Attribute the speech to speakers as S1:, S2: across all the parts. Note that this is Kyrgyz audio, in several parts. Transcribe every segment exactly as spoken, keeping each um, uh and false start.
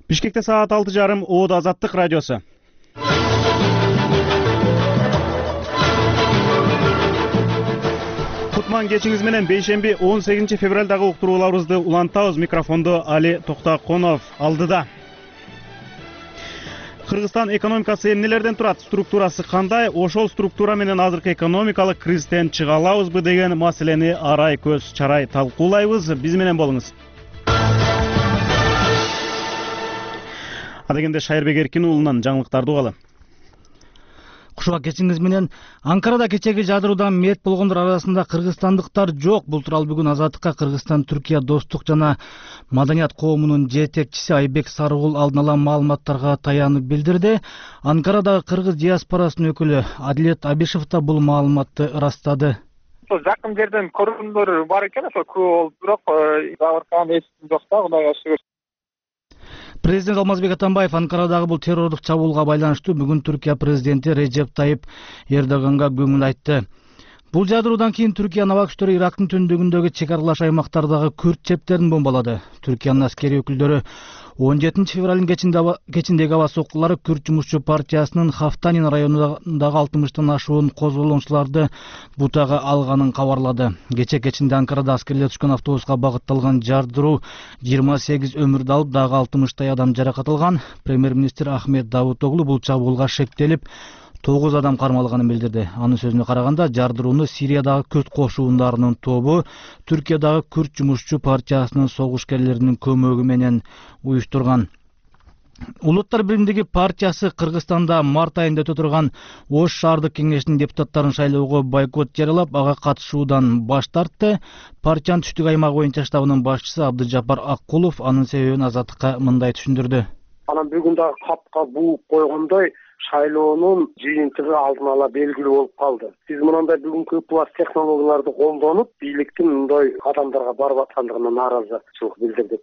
S1: Бишкекте саат алты жарым Оодо Азаттык радиосу. Кутман кечиңиз менен бейшемби он сегизинчи февралдагы уктурууларыбызды улантабыз. Микрофонду Али Токтаконов алдыда. Кыргызстан экономикасы эмнелерден турат, структурасы кандай, ошол структура менен азыркы экономикалык кризистен чыга алабызбы деген маселени арай көз чарай талкуулайбыз. Биз менен болуңуз. Адегенде Шайырбек Эркин уулунан жаңылыктарды угалы.
S2: Кушуга кечиңиз менен Анкарада кечеги жадыруудан мээрт болгондор арасында кыргызстандыктар жок. Бул тууралуу бүгүн Азаттыкка Кыргызстан Түркия достук жана маданият коомунун жетекчиси Айбек Сарыгул алдын ала маалыматтарга таянып билдирди. Анкарадагы кыргыз диаспорасынын өкүлү Адилет Абишев да бул маалыматты ырастады.
S3: Жакын жерден көргөндөр бар экен, ошо көп болуп, бирок жабыркаган эчким жок да, Кудайга шүгүр.
S2: Президент Алмазбек Атамбаев Анкарадагы бул террорлук чабуулга байланыштуу бүгүн Түркия президенти Режеп Тайип Эрдоганга көңүл айтты. Бул жадыруудан кийин Түркия аба күчтөрү Ирактын түндүгүндөгү чек аралаш аймактардагы күрд чептерин бомбалады. Түркиянын аскери өкүлдөрү он жетинчи февралдын кечиндеги аба соккулары Күрд жумушчу партиясынын Хафтанин районундагы алтымыштан ашуун козголоңчуларды бутага алганын кабарлады. Кече кечинде Анкарада аскерлер түшкөн автобуска багытталган жардыруу жыйырма сегиз өмүрдү алып, дагы алтымыштай адам жаракат алган. Премьер-министр Ахмет Давутоглу бул чабуулга шектелип, тогуз адам кармалганын билдирди. Анын сөзүнө караганда, жардырууну Сириядагы күрд кошуундарынын тобу Түркиядагы Күрд жумушчу партиясынын согушкерлеринин көмөгү менен уюштурган. Улуттар биримдиги партиясы Кыргызстанда март айында өтө турган Ош шаардык кеңешинин депутаттарын шайлоого бойкот жарыялап, ага катышуудан баш тартты. Партиянын түштүк аймагы боюнча штабынын башчысы Абдыжапар Аккулов анын себебин Азаттыкка мындай түшүндүрдү.
S4: Анан бүгүн дагы капка бууп койгондой шайлоонун жыйынтыгы алдын ала белгилүү болуп калды. Биз мындай бүгүнкү пласт технологияларды колдонуп, бийликтин мындай кадамдарга барып аткандыгына нааразычылык билдирдик.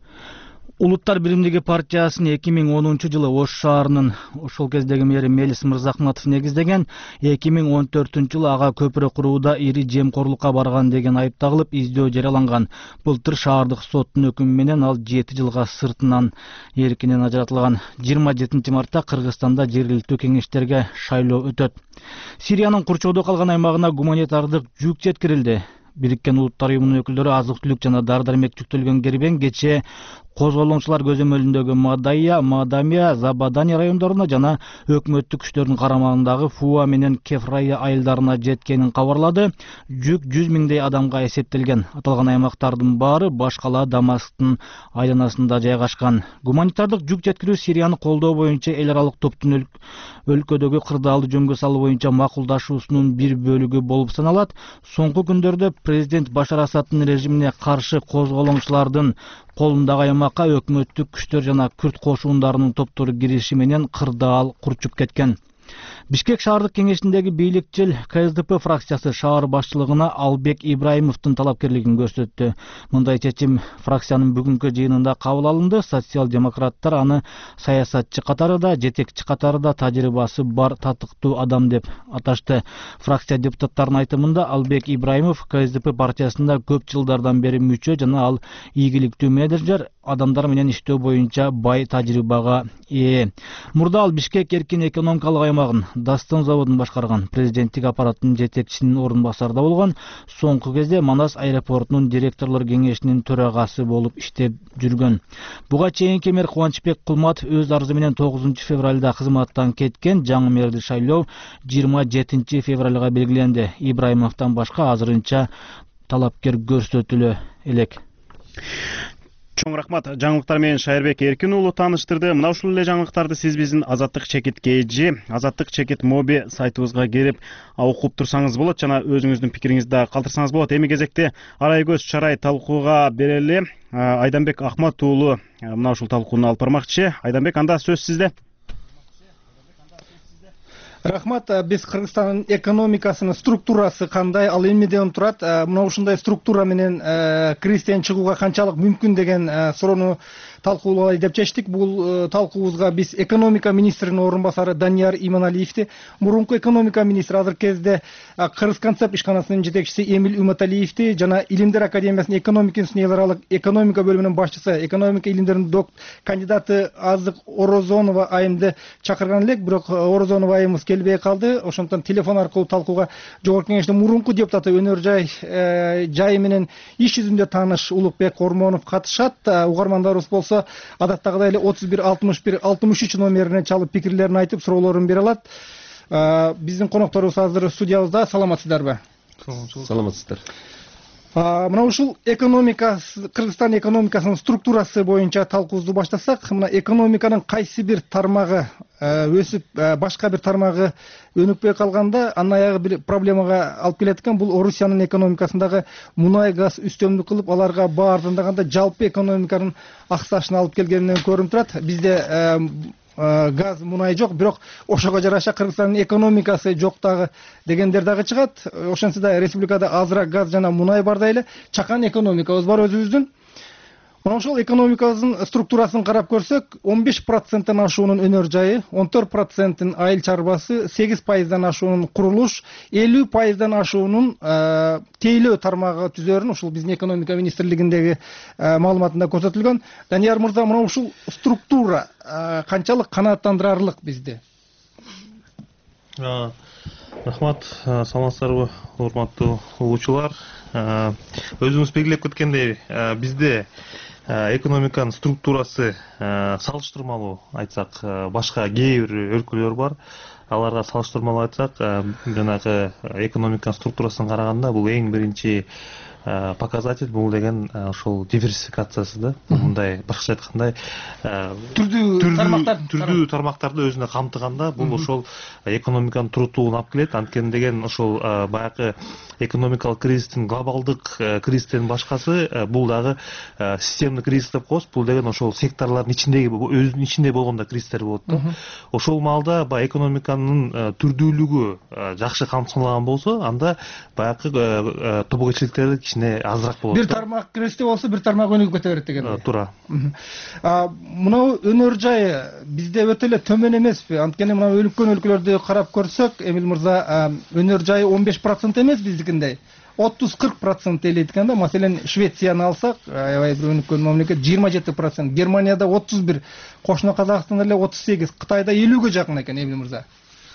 S2: Улуттар биримдиги партиясын эки миң онунчу жылы Ош шаарынын ошол кездеги мэри Мелис Мырзахматов негиздеген, эки миң он төртүнчү жылы ага көпүрө курууда ири жемкорлукка барган деген айып тагылып, издөө жарыяланган. Былтыр шаардык соттун өкүмү менен ал жети жылга сыртынан эркинен ажыратылган. жыйырма жетинчи мартта Кыргызстанда жергиликтүү кеңештерге шайлоо өтөт. Сириянын курчоодо калган аймагына гуманитардык жүк жеткирилди. Бириккен Улуттар уюмунун өкүлдөрү азык-түлүк жана дары-дармек жүктөлгөн кербен кече козголоңчулар көзөмөлүндөгү Мадайя, Мадамия, Забадани райондоруна жана өкмөттүк күчтөрдүн карамагындагы Фуа менен Кефрая айылдарына жеткенин кабарлады. Жүк жүз миңдей адамга эсептелген. Аталган аймактардын баары баш кала Дамасктын айланасында жайгашкан. Гуманитардык жүк жеткирүү Сирияны колдоо боюнча эл аралык топтун өлкөдөгү кырдаалды жөнгө салуу боюнча макулдашуусунун бир бөлүгү болуп саналат. Соңку күндөрдө президент Башар Асадтын режимине каршы козголоңчулардын колундагы аймакка өкмөттүк күчтөр жана күрд кошуундарынын топтору кириши менен кырдаал курчуп кеткен. Бишкек шаардык кеңешиндеги бийликчил Ка Эс Дэ Пэ фракциясы шаар башчылыгына Албек Ибраимовдун талапкерлигин көрсөттү. Мындай чечим фракциянын бүгүнкү жыйынында кабыл алынды. Социал-демократтар аны саясатчы катарында, жетекчи катарында тажрыйбасы бар татыктуу адам деп аташты. Фракция депутаттарынын айтымында Албек Ибраимов Ка Эс Дэ Пэ партиясында көп жылдардан бери мүчө жана ал ийгиликтүү менеджер, адамдар менен иштөө боюнча бай тажрыйбага ээ. Мурда ал Бишкек эркин экономикалык аймагын, Дастан заводун башкарган, президенттик аппараттын жетекчисинин орун басарда болгон. Соңку кезде Манас аэропортунун директорлор кеңешинин төрагасы болуп иштеп жүргөн. Буга чейин мэр Кубанычбек Кулматов өз арызы менен тогузунчу февралда кызматтан кеткен. Жаңы мэрди шайлоо жыйырма жетинчи февралга белгиленди. Ибраимовдон башка азырынча талапкер көрсөтүлө элек.
S1: Чоң рахмат. Жаңылыктар менен Шайырбек Эркин уулу тааныштырды. Мына ушул эле жаңылыктарды сиз биздин Азаттык чекит кж, Азаттык чекит моби сайтыбызга кирип окуп турсаңыз болот жана өзүңүздүн пикириңизди да калтырсаңыз болот. Эми кезекте арай көз чарай талкууга берели. Айданбек Ахмат уулу мына ушул талкууну алып бармакчы. Айданбек, анда сөз сизде.
S5: Рахмат, биз Кыргызстандын экономикасынын структурасы кандай, ал эмнеден турат, мына ушундай структура менен кризистен чыгууга канчалык мүмкүн деген суроону талкуулай деп чечтик. Бул талкуубузга биз экономика министринин орун басары Данияр Иманалиевди, мурунку экономика министри, азыркы кезде Кыргыз концепт ишканасынын жетекчиси Эмиль Уматалиевди жана Илимдер академиясынын экономика институтунун эл аралык экономика бөлүмүнүн башчысы, экономика илимдеринин кандидаты Азык Орозонова айымды чакырган элек, бирок Орозонова айымыбыз келбей калды. Ошондуктан телефон аркылуу талкууга Жогорку Кеңештин мурунку депутаты, өнөр жай жайы менен иш жүзүндө тааныш Улукбек Ормонов катышат. Угармандарыбыз болсо адаттагыдай эле отуз бир алтымыш бир алтымыш үч номерине чалып пикирлерин айтып, суроолорун бере алат. Биздин конокторубуз азыр студиябызда. Саламатсыздарбы?
S6: Саламатсыздар.
S5: Мына ушул экономика, Кыргызстан экономикасынын структурасы боюнча талкуубузду баштасак, мына экономиканын кайсы бир тармагы өсүп, башка бир тармагы өнүкпөй калганда, анын аягы бир проблемага алып келет экен. Бул Орусиянын экономикасындагы мунай газ үстөмдүк кылып, аларга баа арзандаганда жалпы экономиканын аксашына алып келгенинен көрүнүп турат. Бизде газ, мунай жок, бирок ошого жараша Кыргызстандын экономикасы жок дагы дегендер дагы чыгат. Ошентсе да республикада азыраак газ жана мунай бардай эле чакан экономикабыз бар өзүбүздүн. Мына ошол экономикабыздын структурасын карап көрсөк, он беш проценттен ашуунун өнөр жайы, он төрт проценттин айыл чарбасы, сегиз пайыздан ашуунун курулуш, элүү пайыздан ашуунун тейлөө тармагы түзөрүн ушул биздин экономика министрлигиндеги маалыматында көрсөтүлгөн. Данияр мырза, мына ушул структура канчалык канааттандырарлык бизде?
S7: Рахмат, саламатсыздарбы, урматтуу угуучулар. Өзүңүз белгилеп кеткендей, бизде экономиканын структурасы салыштырмалуу айтсак, башка кээ бир өлкөлөр бар. Аларга салыштырмалуу айтсак, жанагы экономиканын структурасын караганда бул эң биринчи показатель, бул деген ошол диверсификациясы да. Мындай башкача айткандай,
S5: түрдүү тармактарды
S7: түрдүү тармактарды өзүнө камтыганда бул ошол экономиканын туруктуулугун алып келет. Анткени деген ошол баягы экономикалык кризистин, глобалдык кризистен башкасы бул дагы системдик кризис деп коебуз. Бул деген ошол секторлордун ичиндеги, өзүнүн ичинде болгондо кризистер болот да. Ошол маалда баягы экономиканын түрдүүлүгү жакшы камсызлаган болсо, анда баягы тобокелчиликтер кичине азыраак болот.
S5: Бир тармак кризисте болсо, бир тармак өнүгүп кете берет деген.
S7: Туура.
S5: Мына өнөр жайы бизде өтө эле төмөн эмеспи? Анткени мына өнүккөн өлкөлөрдү карап көрсөк, Эмил мырза, өнөр жайы он беш процент эмес биздикиндей. отуз кырк процент элейт экен да. Маселен, Швецияны алсак, аябай бир өнүккөн мамлекет, жыйырма жети процент. Германияда отуз бир, кошуна Казакстанда эле отуз сегиз, Кытайда элүүгө жакын экен, Эмил мырза.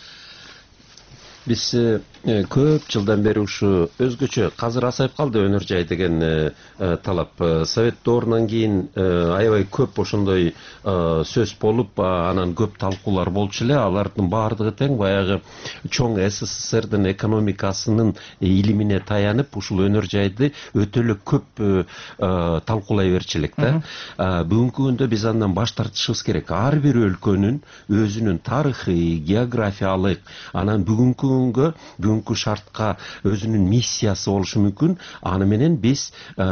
S6: Биз көп жылдан бери ушу өзгөчө азыр асайып калды өнөр жай деген талап. Совет доорунан кийин аябай көп ошондой сөз болуп, анан көп талкуулар болчу эле. Алардын баардыгы тең баягы чоң СССРдин экономикасынын илимине таянып, ушул өнөр жайды өтө эле көп талкуулай берчү элек да. Бүгүнкү күндө биз андан баш тартышыбыз керек. Ар бир өлкөнүн өзүнүн тарыхый, географиялык, анан бүгүнкү күнгө, бүгүнкү шартка өзүнүн миссиясы болушу мүмкүн. Аны менен биз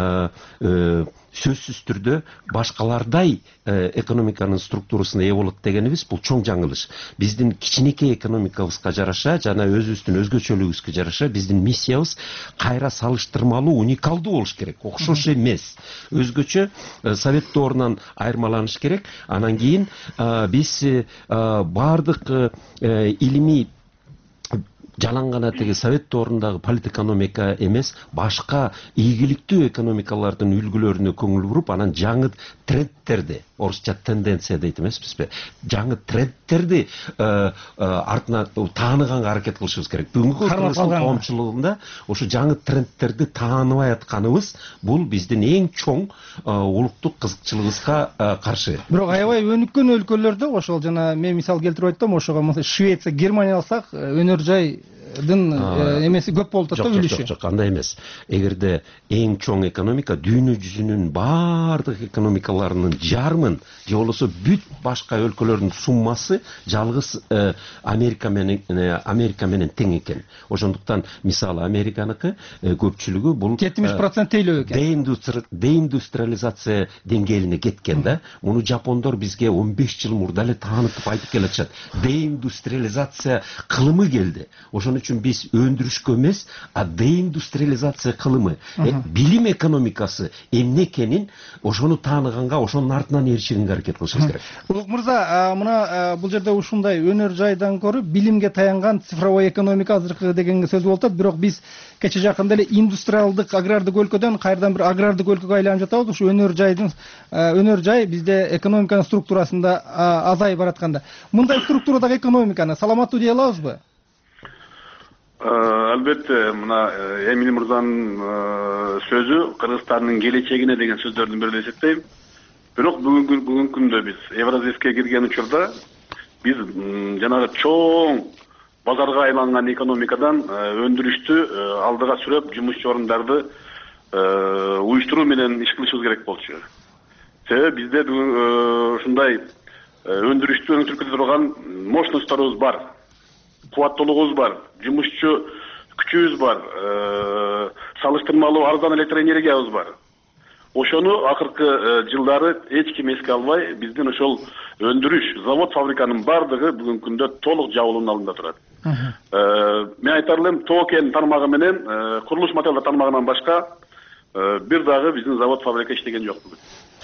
S6: сөзсүз түрдө башкалардай экономиканын структурасына ээ болот дегенибиз бул чоң жаңылыш. Биздин кичинекей экономикабызга жараша жана өзүбүздүн өзгөчөлүгүбүзгө жараша биздин миссиябыз кайра салыштырмалуу, уникалдуу болуш керек. Окшош эмес. Өзгөчө Совет доорунан айырмаланыш керек. Анан кийин биз баардык илимий жалаң гана теги Совет доорундагы политэкономика эмес, башка ийгиликтүү экономикалардын үлгүлөрүнө көңүл буруп, анан жаңы трендтерди, орусча тенденция дейт эмеспизби? Жаңы трендтерди артына тааныганга аракет кылышыбыз керек. Бүгүнкү Кыргызстан коомчулугунда ошо жаңы трендтерди тааныбай атканыбыз бул биздин эң чоң улуттук кызыкчылыгыбызга каршы.
S5: Бирок аябай өнүккөн өлкөлөрдө ошол жана мен мисал келтирип айттым, ошого Швеция, Германия алсак, өнөр жай дын эмеси көп болуп атат да, үлүшү.
S6: Жок, жок, андай эмес. Эгерде эң чоң экономика дүйнө жүзүнүн баардык экономикаларынын жарымын же болбосо бүт башка өлкөлөрдүн суммасы жалгыз Америка менен Америка менен тең экен. Ошондуктан мисалы Американыкы көпчүлүгү бул
S5: жетимиш процент тейлөө экен.
S6: Деиндустриализация деңгээлине кеткен да. Муну жапондор бизге он беш жыл мурда эле таанытып айтып келатышат. Деиндустриализация кылымы келди. Ошону ошон үчүн биз өндүрүшкө эмес, а деиндустриализация кылымы, билим экономикасы эмне экенин ошону тааныганга, ошонун артынан эришүүгө аракет кылышыбыз керек.
S5: Улук мырза, мына бул жерде ушундай өнөр жайдан көрүп билимге таянган цифровой экономика азыркы деген сөз болуп атат, бирок биз кече жакында эле индустриалдык агрардык өлкөдөн кайрадан бир агрардык өлкөгө айланып жатабыз. Ушу өнөр жайдын өнөр жай бизде экономиканын структурасында азайып баратканда, мындай структурадагы экономиканы саламаттуу дей алабызбы?
S8: Албетте, мына Эмиль мырзанын сөзү Кыргызстандын келечегине деген сөздөрдүн бири деп эсептейм. Бирок бүгүнкү бүгүнкү күндө биз Евразийскке кирген учурда биз жанагы чоң базарга айланган экономикадан өндүрүштү алдыга сүрөп, жумуш орундарды уюштуруу менен иш кылышыбыз керек болчу. Себеби бизде ушундай өндүрүштү өңтүрүп турган мощностторубуз бар, кубаттуулугубуз бар, жумушчу күчүбүз бар, салыштырмалуу арзан электр энергиябыз бар. Ошону акыркы жылдары эч ким эске албай, биздин ошол өндүрүш, завод, фабриканын бардыгы бүгүнкү күндө толук жабылуунун алдында турат. Мен айтар элем, токен тармагы менен курулуш материалдар тармагынан башка бир дагы биздин завод, фабрика иштеген жок бүгүн.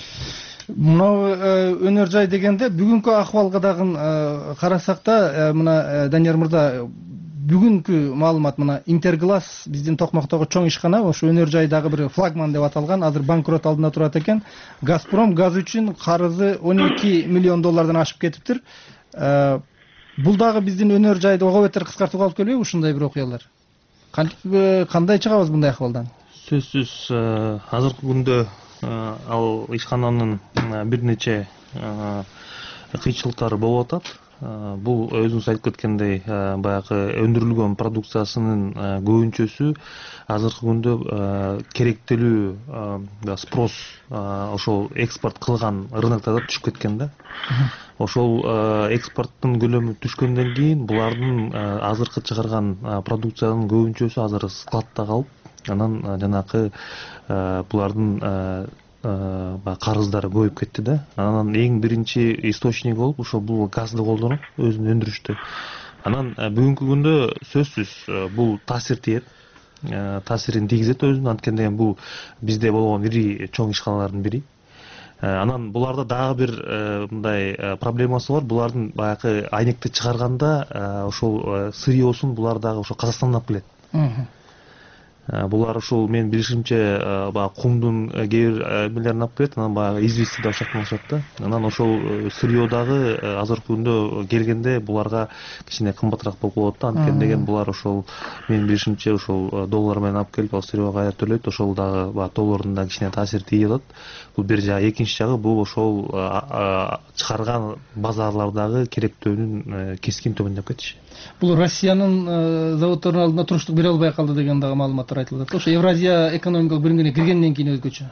S5: Мына өнөр жай дегенде бүгүнкү акыбалга дагы карасак да, мына Данияр мырза, бүгүнкү маалымат мына Интерглаз биздин Токмактагы чоң ишкана, ошо өнөр жайдагы бир флагман деп аталган, азыр банкрот алдында турат экен. Газпром газ үчүн карызы он эки миллион доллардан ашып кетиптир. Бул дагы биздин өнөр жайды ого бетер кыскартууга алып келбейби ушундай бир окуялар? Кандай чыгабыз мындай акыбалдан?
S7: Сөзсүз азыркы күндө ал ишкананын бир нече кыйчылыктары болуп атат. Бул өзүңүз айтып кеткендей, баягы өндүрүлгөн продукциясынын көбүнчөсү азыркы күндө керектелүү спрос ошол экспорт кылган рыноктарда түшүп кеткен да. Ошол экспорттун көлөмү түшкөндөн кийин булардын азыркы чыгарган продукциянын көбүнчөсү азыр складта калып, анан жанакы булардын карыздары көбөйүп кетти да. Анан эң биринчи источник болуп ошол бул газды колдонуп өзүн өндүрүштү. Анан бүгүнкү күндө сөзсүз бул таасир тиет, таасирин тийгизет өзүн, анткени бул бизде болгон ири чоң ишканалардын бири. Анан буларда дагы бир мындай проблемасы бар. Булардын баягы айнекти чыгарганда ошол сырьёсун булар дагы ошол Казакстандан алып келет. Булар ушул мен билишимче баягы кумдун кээ бир эмелерин алып келет, анан баягы извести да ошол жактан алышат да. Анан ошол сырьё дагы азыркы күндө келгенде буларга кичине кымбатыраак болуп калат да. Анткени деген булар ошол мен билишимче ошол доллар менен алып келип, ал сырьёга кайра төлөйт, ошол дагы баягы доллардын да кичине таасир тийип атат. Бул бир жагы, экинчи жагы бул ошол чыгарган базарлардагы керектөөнүн кескин төмөндөп кетиши.
S5: Бул Россиянын заводдорунун алдына туруштук бере албай калды деген дагы маалыматтар айтылып атат. Ошо Евразия экономикалык биримине киргенден кийин өзгөчө.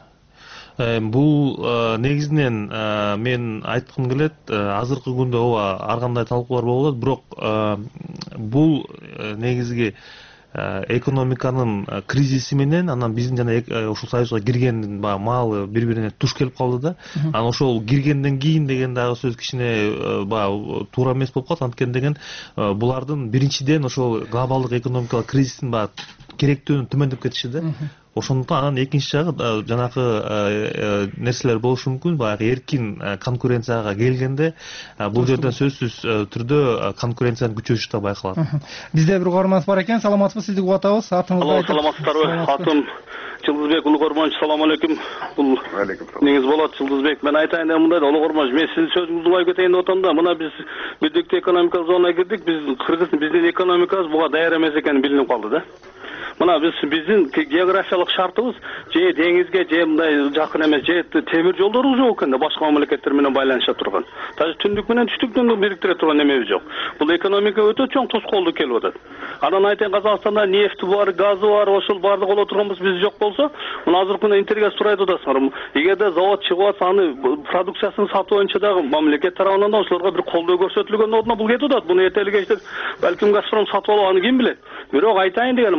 S7: Бул негизинен мен айткым келет, азыркы күндө ооба ар кандай талкуулар болуп атат, бирок бул негизги экономиканын кризиси менен анан биздин жана ушул союзга киргендин баягы маалы бири-бирине туш келип калды да. Анан ошол киргенден кийин деген дагы сөз кичине баягы туура эмес болуп калат, анткени деген булардын биринчиден ошол глобалдык экономикалык кризистин баягы керектөөнүн төмөндөп кетиши да. Ошондуктан анан экинчи жагы жанакы нерселер болушу мүмкүн. Баягы эркин конкуренцияга келгенде бул жерден сөзсүз түрдө конкуренциянын күчөшү да байкалат.
S5: Бизде бир угарманыбыз бар экен. Саламатсызбы, сизди угуп атабыз. Атыңызды айтып.
S9: Саламатсыздарбы? Атым Жылдызбек Улуу Кормонович. Салам алейкум. Бул неңиз болот Жылдызбек. Мен айтайын да мындай, Улуу Кормонович, мен сиздин сөзүңүздү угай кетейин деп атам да. Мына биз бирдиктүү экономикалык зонага кирдик. Биз Кыргыз биздин экономикабыз буга даяр эмес экени билинип калды да. Мына биз биздин географиялык шартыбыз же деңизге, же мындай жакын эмес, же темир жолдорубуз жок экен да, башка мамлекеттер менен байланыша турган. Даже түндүк менен түштүктү бириктире турган немебиз жок. Бул экономика өтө чоң тоскоолдук келип атат. Анан айтайын, Казакстанда нефти бар, газы бар, ошол баардык боло турганбыз, биз жок болсо, мына азыркы күндө Интергаз сурайт атасыңар. Эгерде завод чыгып атса, аны продукциясын сатуу боюнча дагы мамлекет тарабынан да ошолорго бир колдоо көрсөтүлгөн ордуна бул кетип атат. Буну эртели кечте балким Газпром сатып алып, аны ким билет. Бирок айтайын дегеним, биздин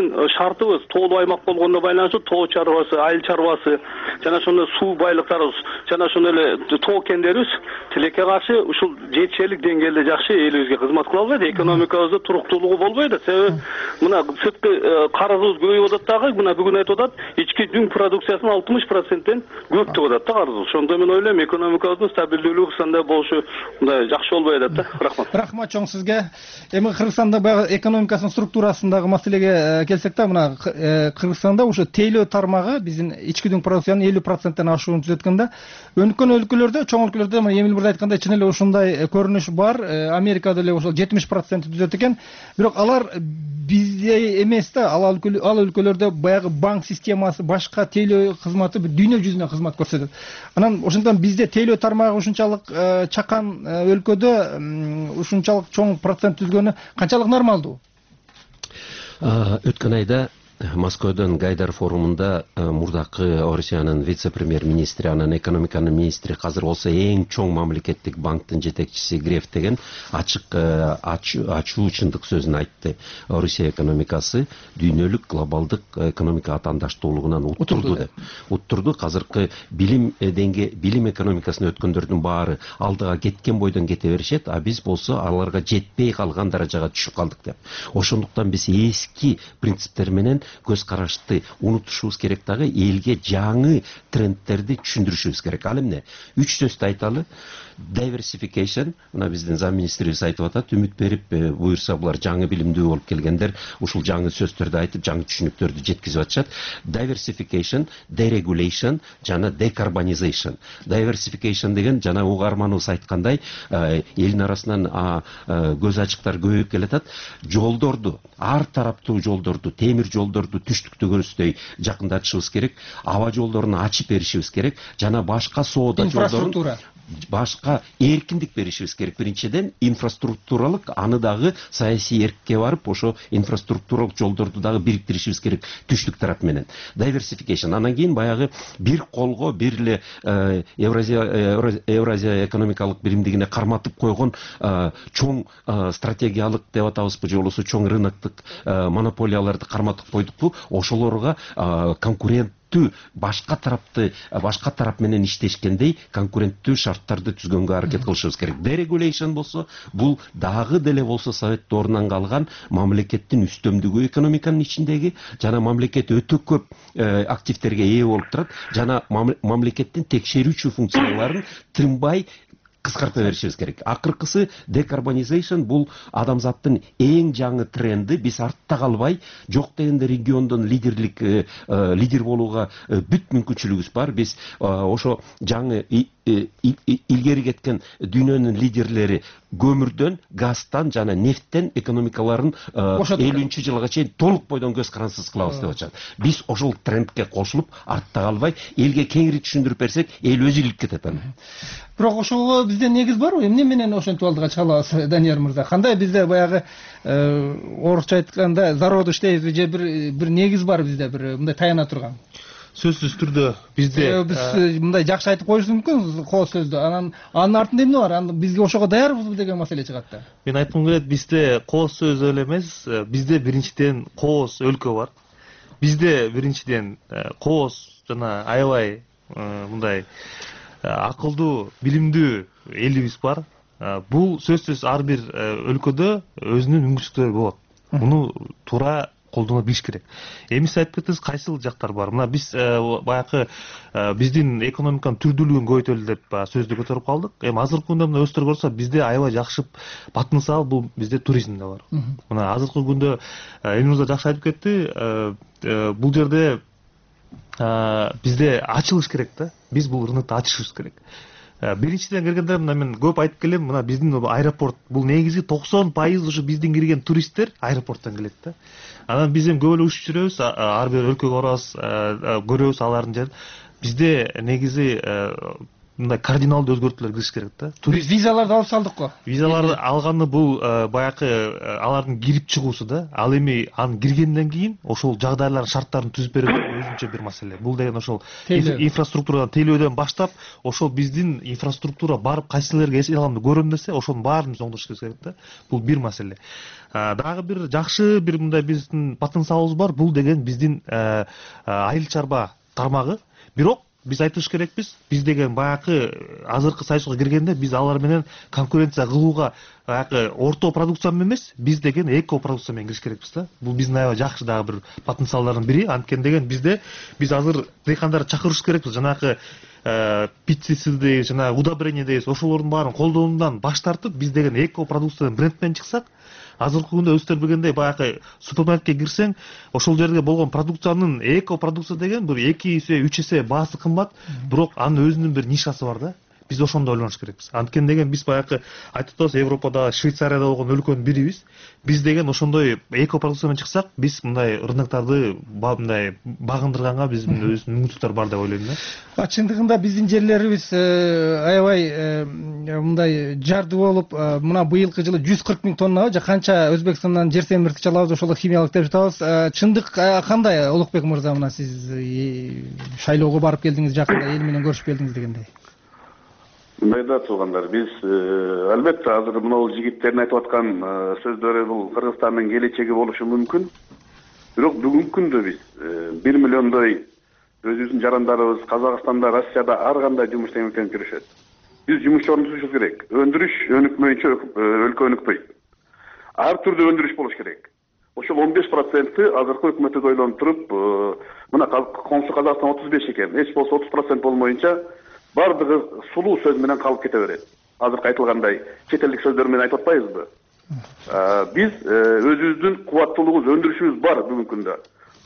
S9: биздин шартыбыз тоолуу аймак болгондо байланыштуу тоо чарбасы, айыл чарбасы жана ошондой суу байлыктарыбыз жана ошондой эле тоо кендерибиз тилекке каршы ушул жетишерлик деңгээлде жакшы элибизге кызмат кыла албайт, экономикабызда туруктуулугу болбойт. Себеби мына сырткы карызыбыз көбөйүп атат дагы, мына бүгүн айтып атат, ички дүң продукциясынын алтымыш проценттен көп деп атат да карызыбыз. Ошондо мен ойлойм экономикабыздын стабилдүүлүгү кандай болушу мындай жакшы болбой атат да. Рахмат.
S5: Рахмат чоң сизге. Эми Кыргызстанда баягы экономикасынын структурасындагы маселеге келсек да, мына Кыргызстанда ушу тейлөө тармагы биздин ички дүң продукциянын элүү проценттен ашуун түзөткөндө, өнүккөн өлкөлөрдө, чоң өлкөлөрдө мына Эмил мырза айткандай чын эле ушундай көрүнүш бар. Америкада эле ошол жетимиш процент түзөт экен. Бирок алар бизде эмес да, ал өлкөлөрдө баягы банк системасы, башка тейлөө кызматы дүйнө жүзүнө кызмат көрсөтөт. Анан ошондон бизде тейлөө тармагы ушунчалык чакан өлкөдө ушунчалык чоң процент түзгөнү канчалык нормалдуу?
S6: Өткөн айда Москвадон Гайдар форумунда мурдакы Орусиянын вице-премьер-министри, анан экономиканын министри, азыр болсо эң чоң мамлекеттик банктын жетекчиси Греф деген ачык ачуу чындык сөзүн айтты. Орусия экономикасы дүйнөлүк глобалдык экономика атаандаштуулугунан уттурду деп. Уттурду. Азыркы билим деңге билим экономикасына өткөндөрдүн баары алдыга кеткен бойдон кете беришет, а биз болсо аларга жетпей калган даражага түшүп калдык деп. Ошондуктан биз эски принциптер менен көз карашты унутушубуз керек дагы, элге жаңы трендтерди түшүндүрүшүбүз керек. Ал эмне? Үч сөздү айталы. Diversification, мына биздин зам министрибиз айтып атат, үмүт берип, буюрса булар жаңы билимдүү болуп келгендер, ушул жаңы сөздөрдү айтып, жаңы түшүнүктөрдү жеткизип атышат. Diversification, deregulation жана decarbonization. Diversification деген жана угарманыбыз айткандай, элдин арасынан көз ачыктар көбөйүп келатат. Жолдорду, ар тараптуу жолдорду, темир жолдорду түштүктөгүбүздөй жакындатышыбыз керек, аба жолдорун ачып беришибиз керек, жана башка соода жолдорун башка эркиндик беришибиз керек. Биринчиден инфраструктуралык, аны дагы саясий эркке барып, ошо инфраструктуралык жолдорду дагы бириктиришибиз керек түштүк тарап менен. Diversification. Анан кийин баягы бир колго, бир эле Евразия Евразия экономикалык биримдигине карматып койгон чоң стратегиялык деп атабызбы, же болбосо чоң рыноктук монополияларды карматып койдукпу, ошолорго конкурент башка тарапты башка тарап менен иштешкендей конкуренттүү шарттарды түзгөнгө аракет кылышыбыз керек. Deregulation болсо, бул дагы деле болсо совет доорунан калган мамлекеттин үстөмдүгү экономиканын ичиндеги, жана мамлекет өтө көп активтерге ээ болуп турат, жана мамлекеттин текшерүүчү функцияларын тынбай кыскарта беришибиз керек. Акыркысы decarbonization, бул адамзаттын эң жаңы тренди. Биз артта калбай, жок дегенде региондон лидерлик лидер болууга бүт мүмкүнчүлүгүбүз бар. Биз ошо жаңы илгери кеткен дүйнөнүн лидерлери көмүрдөн, газдан жана нефттен экономикаларын элүүнчү жылга чейин толук бойдон көз карансыз кылабыз деп атышат. Биз ошол трендке кошулуп, артта калбай, элге кеңири түшүндүрүп берсек, эл өзү илип кетет анан.
S5: Бирок ошого бизде негиз барбы? Эмне менен ошентип алдыга чыга алабыз, Данияр мырза? Кандай бизде баягы орусча айтканда зарод иштейбизби, же бир бир негиз бар бизде, бир мындай таяна турган?
S7: Сөзсүз түрдө бизде
S5: биз мындай жакшы айтып коюшубуз мүмкүн коо сөздү. Анан анын артында эмне бар? Анан бизге ошого даярбызбы деген маселе чыгат да.
S7: Мен айткым келет, бизде кооз сөзү эле эмес, бизде биринчиден кооз өлкө бар. Бизде биринчиден кооз жана аябай мындай акылдуу, билимдүү элибиз бар. Бул сөзсүз ар бир өлкөдө өзүнүн мүмкүнчүлүктөрү болот. Муну туура колдоно билиш керек. Эми сиз айтып кеттиңиз, кайсыл жактар бар? Мына биз баягы биздин экономиканын түрдүүлүгүн көбөйтөлү деп сөздү көтөрүп калдык. Эми азыркы күндө мына өстөргө көрсө, бизде аябай жакшы потенциал бул бизде туризмде бар. Мына азыркы күндө элибизде жакшы айтып кетти. Бул жерде бизде ачылыш керек да. Биз бул рынокто ачышыбыз керек. Биринчиден киргенде мына мен көп айтып келем, мына биздин аэропорт, бул негизги токсон пайыз ушу биздин кирген туристтер аэропорттон келет да. Анан биз эми көп эле учуп жүрөбүз, ар бир өлкөгө барабыз, көрөбүз алардын жерин. Бизде негизи мындай кардиналдуу өзгөртүүлөр кириш керек да.
S5: Биз визаларды алып салдык го.
S7: Визаларды алганы бул баягы алардын кирип чыгуусу да. Ал эми анын киргенден кийин ошол жагдайлардын шарттарын түзүп берүү өзүнчө бир маселе. Бул деген ошол инфраструктурадан тейлөөдөн баштап ошол биздин инфраструктура барып кайсылерге эс аламды көрөм десе, ошонун баарын биз оңдош керек да. Бул бир маселе. Дагы бир жакшы бир мындай биздин потенциалыбыз бар. Бул деген биздин айыл чарба тармагы. Бирок биз айтыш керекпиз, биз деген баягы азыркы союзга киргенде биз алар менен конкуренция кылууга баягы орто продукция менен эмес, биз деген эко продукция менен кириш керекпиз да. Бул биздин аябай жакшы дагы бир потенциалдардын бири. Анткени деген бизде биз азыр дыйкандарды чакырыш керекпиз. Жанагы пестициди, жана удобрение дейбиз, ошолордун баарын колдонуудан баш тартып, биз деген эко продукциянын бренд менен чыксак, азыркы күндө өздөрү билгендей баягы супермаркетке кирсең, ошол жерге болгон продукциянын эко продукция деген бир эки эсе, үч эсе баасы кымбат, бирок анын өзүнүн бир нишасы бар да. Биз ошондо ойлонуш керекпиз. Анткени деген биз баягы айтып атабыз, Европада, Швейцарияда болгон өлкөнүн бирибиз. Биз деген ошондой эко продукция менен чыксак, биз мындай рыноктарды мындай багындырганга биздин өзүнүн мүмкүнчүлүктөр бар деп ойлойм да.
S5: Чындыгында биздин жерлерибиз аябай мындай жарды болуп, мына быйылкы жылы жүз кырк миң тонна же канча Өзбекстандан жер семирткич алабыз, ошолор химиялык деп жатабыз. Чындык кандай, Улукбек мырза, мына сиз шайлоого барып келдиңиз, жакында эл менен көрүшүп келдиңиз дегендей.
S8: Мындай да туугандар, биз албетте азыр мына жигиттердин айтып аткан сөздөрү бул Кыргызстандын келечеги болушу мүмкүн. Бирок бүгүнкү күндө биз бир миллиондой өзүбүздүн жарандарыбыз Казакстанда, Россияда ар кандай жумуш менен жүрүшөт. Биз жумуш орун түзүшүбүз керек. Өндүрүш өнүкмөйүнчө өлкө өнүкпөйт. Ар түрдүү өндүрүш болуш керек. Ошол он беш проценти азыркы өкмөтү ойлонуп туруп, мына Коңшу Казакстан отуз беш экен, эч болсо отуз процент болмоюнча бардыгы сулуу сөз менен калып кете берет. Азыркы айтылгандай чет элдик сөздөр менен айтып атпайбызбы? Биз өзүбүздүн кубаттуулугубуз, өндүрүшүбүз бар бүгүнкү күндө.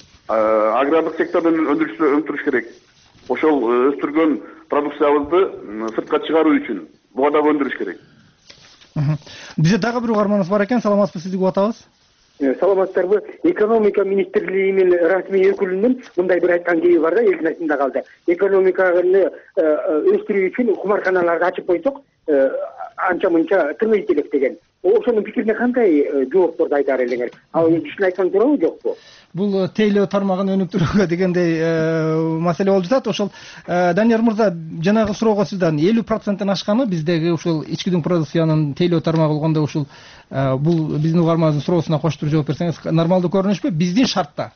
S8: Агрардык сектордон өндүрүш керек. Ошол өстүргөн продукциябызды сыртка чыгаруу үчүн буга дагы өндүрүш керек.
S5: Бизде дагы бир угарманыбыз бар экен, саламатсызбы, сизди күтүп атабыз.
S10: Саламатсыздарбы? Экономика министрлигинин расмий өкүлүнүн мындай бир айткан кеби бар да, элдин ачында калды. Экономиканы өстүрүү үчүн кумарканаларды ачып койсок, анча мынча тырмыйт элек деген. Ошонун пикирине кандай жоопторду айтаар элеңер? Ал чын айткан туурабы, жокпу?
S5: Бул тейлөө тармагын өнүктүрүүгө дегендей маселе болуп жатат. Ошол Данияр мырза, жанагы суроого сизден элүү проценттен ашканы биздеги ушул ички продукциянын тейлөө тармагы болгондо, ушул бул биздин угарманыбыздын суроосуна коштуруп жооп берсеңиз нормалдуу көрүнүшпү биздин шартта?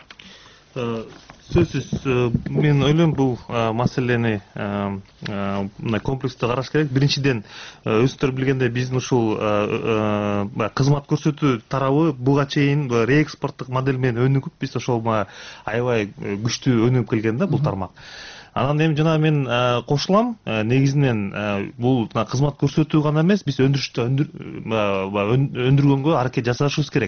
S7: Сөзсүз, мен ойлойм бул маселени мындай комплекстүү караш керек. Биринчиден, өздөрү билгендей биздин ушул кызмат көрсөтүү тарабы буга чейин реэкспорттук модель менен өнүгүп, биз ошол аябай күчтүү өнүгүп келген да бул тармак. Анан эми жана мен кошулам, негизинен бул кызмат көрсөтүү гана эмес, биз өндүрүштө өндүргөнгө аракет жасашыбыз керек.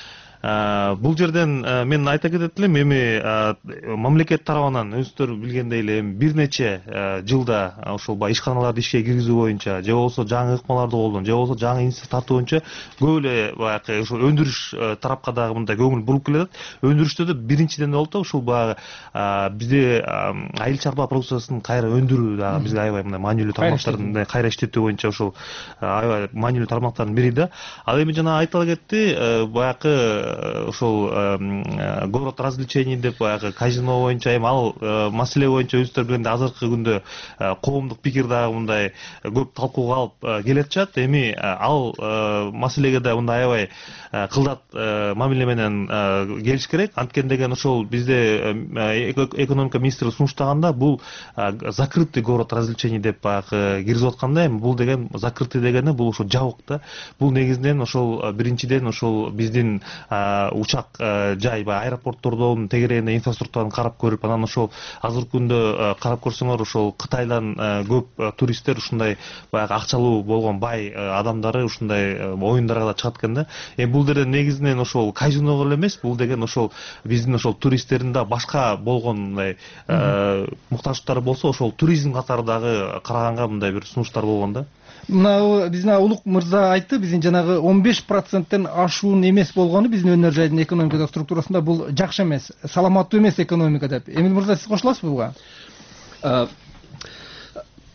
S7: Бул жерден мен айта кетет элем, эми мамлекет тарабынан өздөрү билгендей эле бир нече жылда ошол баягы ишканаларды ишке киргизүү боюнча, же болбосо жаңы ыкмаларды колдонуп, же болбосо жаңы инвестиция тартуу боюнча көп эле баягы ошол өндүрүш тарапка дагы мындай көңүл буруп келет. Өндүрүштө да биринчиден болот да ушул баягы бизде айыл чарба продукциясын кайра өндүрүү дагы бизге аябай мындай маанилүү тармактардын кайра иштетүү боюнча ошол аябай маанилүү тармактардын бири да. Ал эми жана айтыла кетти, баягы ошол город развлечений деп баягы казино боюнча, эми ал маселе боюнча өздөрү билгендей азыркы күндө коомдук пикир дагы мындай көп талкууга алып келет жатат. Эми ал маселеге да мындай аябай кылдат мамиле менен келиш керек. Анткени деген ошол бизде экономика министри сунуштаганда бул закрытый город развлечений деп баягы киргизип атканда, эми бул деген закрытый дегени бул ошо жабык да. Бул негизинен ошол биринчиден ошол биздин учак жай баягы аэропорттордун тегерегинде инфраструктураны карап көрүп, анан ошол азыркы күндө карап көрсөңөр ошол Кытайдан көп туристтер ушундай баягы акчалуу болгон бай адамдары ушундай оюндарга да чыгат экен да. Эми бул жерде негизинен ошол казиного эле эмес, бул деген ошол биздин ошол туристтердин да башка болгон мындай муктаждыктары болсо, ошол туризм катары дагы караганга мындай бир сунуштар болгон да.
S5: Мына биздин Улук мырза айтты, биздин жанагы он беш проценттен ашуун эмес болгону биздин өнөр жайдын экономикадагы структурасында бул жакшы эмес, саламаттуу эмес экономика деп. Эмил мырза, сиз кошуласызбы буга?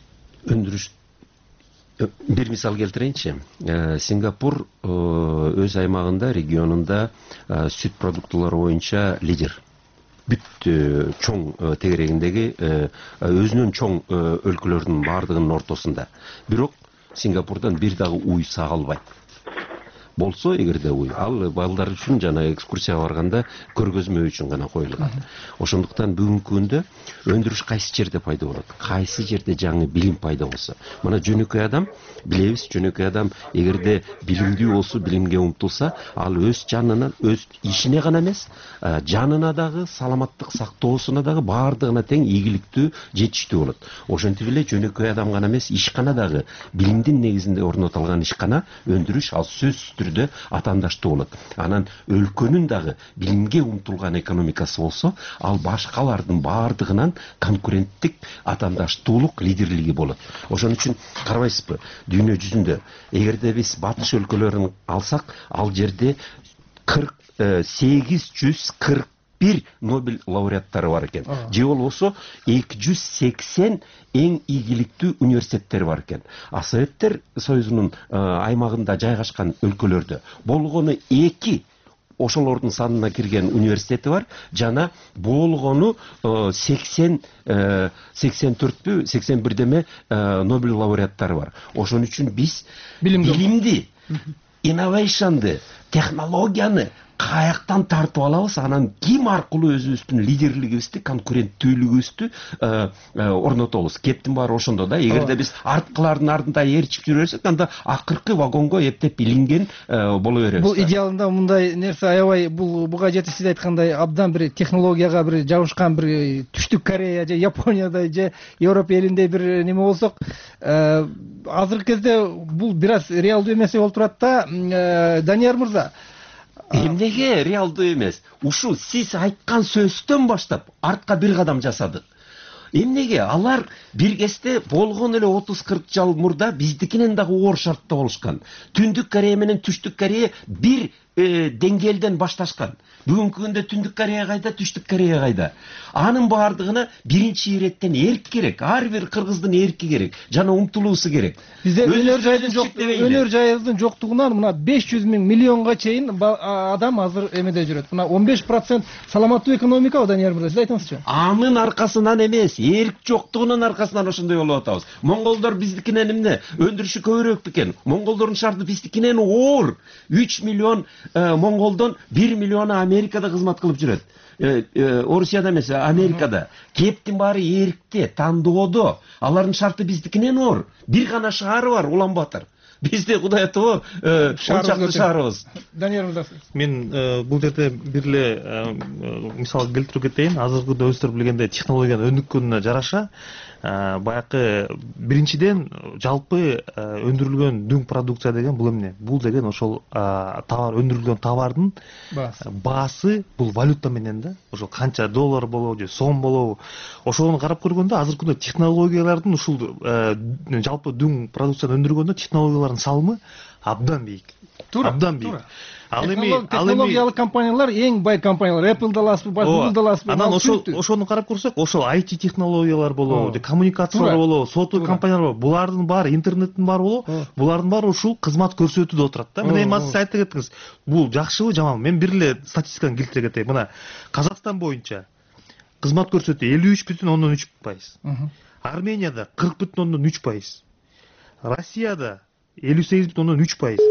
S6: өндүрүш бир мисал келтирейинчи. Сингапур өз аймагында, регионунда сүт продуктылары боюнча лидер. Бүт чоң тегерегиндеги өзүнүн чоң өлкөлөрдүн баардыгынын ортосунда. Бирок Сингапурдан бир дагы уй сагалбайт. Болсо, эгерде уй, ал балдар үчүн жана экскурсияга барганда көргөзмө үчүн гана коюлган. Ошондуктан бүгүнкү күндө өндүрүш кайсы жерде пайда болот, кайсы жерде жаңы билим пайда болсо. Мына жөнөкөй адам, билебиз, жөнөкөй адам эгерде билимдүү болсо, билимге умтулса, ал өз жанынан, өз ишине гана эмес, жанына дагы, саламаттык сактоосуна дагы баардыгына тең ийгиликтүү, жетиштүү болот. Ошентип эле жөнөкөй адам гана эмес, ишкана дагы билимдин негизинде орнотулган ишкана, өндүрүш ал сөзсүз түрдө атаандаштуу болот. Анан өлкөнүн дагы билимге умтулган экономикасы болсо, ал башкалардын баардыгынан конкуренттик атаандаштуулук, лидерлиги болот. Ошон үчүн карабайсызбы, дүйнө жүзүндө эгерде биз батыш өлкөлөрүн алсак, ал жерде сегиз жүз кырк бир Нобель лауреаттары бар экен. Же болбосо эки жүз сексен эң ийгиликтүү университеттер бар экен. А Советтер Союзунун аймагында жайгашкан өлкөлөрдө болгону эки ошолордун санына кирген университети бар, жана болгону сексен төртпү, сексен бирдеме Нобель лауреаттары бар. Ошон үчүн биз билимди, инновейшнды, технологияны каяктан тартып алабыз, анан ким аркылуу өзүбүздүн лидерлигибизди, конкуренттүүлүгүбүздү орнотобуз. Кептин баары ошондо да. Эгерде биз арткылардын артында ээрчип жүрө берсек, анда акыркы вагонго эптеп илинген боло беребиз.
S5: Бул идеалында мындай нерсе аябай, бул буга жетип сиз айткандай абдан бир технологияга бир жабышкан бир Түштүк Корея же Япониядай же Европа элиндей бир неме болсок, азыркы кезде бул бир аз реалдуу эмес болуп турат да. Данияр мырза,
S6: эмнеге реалдуу эмес? Ушул сиз айткан сөздөн баштап артка бир кадам жасадык. Эмнеге? Алар бир кезде болгон эле отуз кырк жыл мурда биздикинен дагы оор шартта болушкан. Түндүк Корея менен Түштүк Корея бир деңгээлден башташкан. Бүгүнкү күндө Түндүк Корея кайда, Түштүк Корея кайда? Анын баардыгына биринчи иреттен эрк керек. Ар бир кыргыздын эрки керек, жана умтулуусу керек.
S5: Бизде өнөр жайдын жок, өнөр жайдын жоктугунан мына беш жүз миң миллионго чейин адам азыр эмеде жүрөт. Мына он беш процент саламаттуу экономика, Данияр мырза, сиз айтыңызчы.
S6: Анын аркасынан эмес, эрк жоктугунун аркасынан ошондой болуп атабыз. Монголдор биздикинен эмне? Өндүрүшү көбүрөөк бекен. Монголдордун шарты биздикинен оор. үч миллион монголдон бир миллиону Америкада кызмат кылып жүрөт. Орусияда эмес, Америкада. Кептин баары эркте, тандоодо. Алардын шарты биздикинен оор. Бир гана шаары бар, Улан-Батыр. Бизде Кудай атабы он чакты шаарыбыз.
S5: Данияр мырза,
S7: мен бул жерде бир эле мисал келтирип кетейин. Азыркы күндө өздөрү билгендей технологиянын өнүккөнүнө жараша баягы биринчиден жалпы өндүрүлгөн дүң продукция деген бул эмне? Бул деген ошол товар, өндүрүлгөн товардын баасы, бул валюта менен да, ошол канча доллар болобу же сом болобу, ошону карап көргөндө азыркы күндө технологиялардын ушул жалпы дүң продукцияны өндүргөндө технологиялардын салымы абдан бийик. Абдан бийик.
S5: Ал эми технологиялык компаниялар эң бай компаниялар, Apple да аласызбы, Google да аласызбы.
S7: Анан ошол ошону карап көрсөк, ошол ай ти технологиялар болобу, же коммуникациялар болобу, сотовый компаниялар болобу, булардын баары, интернеттин баары болобу, булардын баары ушул кызмат көрсөтүүдө отурат да. Мына эми сиз айтып кеттиңиз, бул жакшыбы, жаманбы? Мен бир эле статистиканы келтире кетейин. Мына Казакстан боюнча кызмат көрсөтүү элүү үч бүтүн ондон үч пайыз. Арменияда кырк бүтүн ондон үч пайыз. Россияда элүү сегиз бүтүн ондон үч пайыз.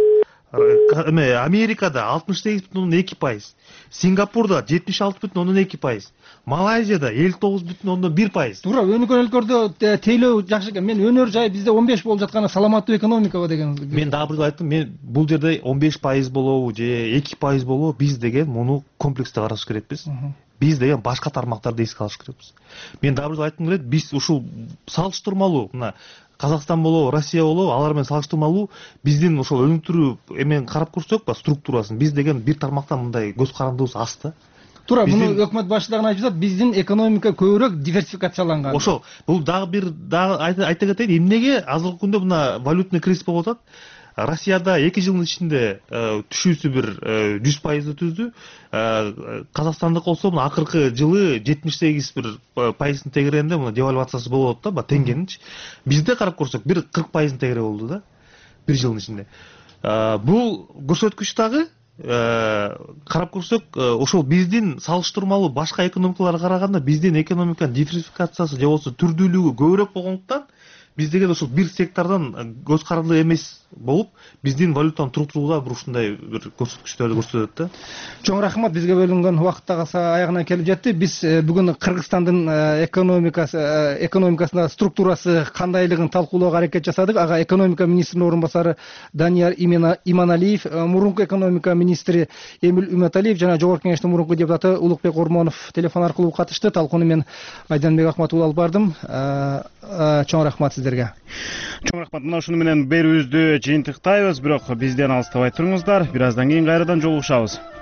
S7: Америкада алтымыш сегиз бүтүн ондон эки пайыз. Сингапурда жетимиш алты бүтүн ондон эки пайыз. Малайзияда элүү тогуз бүтүн ондон бир пайыз.
S5: Туура, өнүккөн өлкөлөрдө тейлөө жакшы экен. Мен өнөр жай бизде он беш болуп жатканы саламаттуу экономикага деген.
S7: Мен дагы бир айттым, мен бул жерде он беш пайыз болобу же эки пайыз болобу, биз деген муну комплекстте караш керекпиз. Биз деген башка тармактарды эске алыш керекпиз. Мен дагы бир айткым келет, биз ушул салыштырмалуу, мына Казакстан болобу, Россия болобу, алар менен салыштырмалуу биздин ошол өнүктүрүү эмен карап көрсөк ба, структурасын, биз деген бир тармактан мындай көз карандыбыз аз да.
S5: Туура, муну өкмөт башчылары айтып жатат, биздин экономика көбүрөөк диверсификацияланган.
S7: Ошол, бул дагы бир дагы айта кетейин, эмнеге азыркы күндө мына валютный кризис болуп атат? Россияда эки жылдын ичинде түшүүсү бир жүз пайызды түздү. Казакстандык болсо мына акыркы жылы жетимиш сегиз бир пайыздын тегерегинде мына девальвациясы болуп атат да, теңгенинчи. Бизде карап көрсөк бир кырк пайыздын тегереги болду да, бир жылдын ичинде. Бул көрсөткүч дагы карап көрсөк, ошол биздин салыштырмалуу башка экономикаларга караганда биздин экономиканын диверсификациясы же болбосо түрдүүлүгү көбүрөөк болгондуктан биз деген ошол бир сектордон көз каранды эмес болуп, биздин валютаны туруктурууда бир ушундай бир көрсөткүчтөрдү көрсөтөт да.
S5: Чоң рахмат, бизге бөлүнгөн убакыт дагы аягына келип жетти. Биз бүгүн Кыргызстандын экономикасы экономикасында структурасы кандайлыгын талкуулоого аракет жасадык. Ага экономика министринин орун басары Данияр Иманалиев, мурунку экономика министри Эмил Үмөталиев жана Жогорку Кеңештин мурунку депутаты Улукбек Ормонов телефон аркылуу катышты. Талкууну мен Айданбек Акматов алып бардым. Чоң рахмат сиздерге.
S1: Чоң рахмат. Мына ушуну менен берүүбүздү жыйынтыктайбыз, бирок бизден алыстабай туруңуздар. Бир аздан кийин кайрадан жолугушабыз.